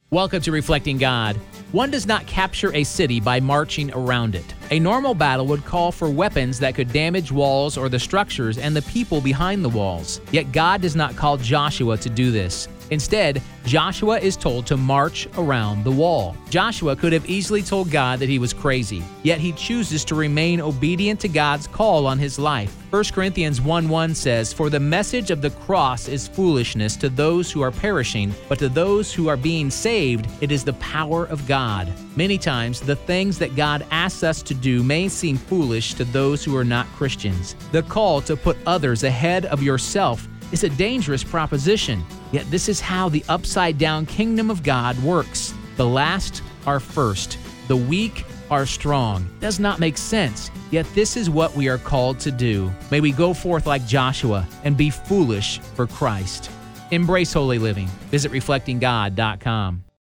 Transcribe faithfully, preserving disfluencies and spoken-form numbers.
Welcome to Reflecting God. One does not capture a city by marching around it. A normal battle would call for weapons that could damage walls or the structures and the people behind the walls. Yet God does not call Joshua to do this. Instead, Joshua is told to march around the wall. Joshua could have easily told God that he was crazy, yet he chooses to remain obedient to God's call on his life. First Corinthians one one says, "For the message of the cross is foolishness to those who are perishing, but to those who are being saved, it is the power of God." Many times, the things that God asks us to do may seem foolish to those who are not Christians. The call to put others ahead of yourself is a dangerous proposition. Yet this is how the upside-down kingdom of God works. The last are first. The weak are strong. Does not make sense, yet this is what we are called to do. May we go forth like Joshua and be foolish for Christ. Embrace holy living. Visit reflecting god dot com.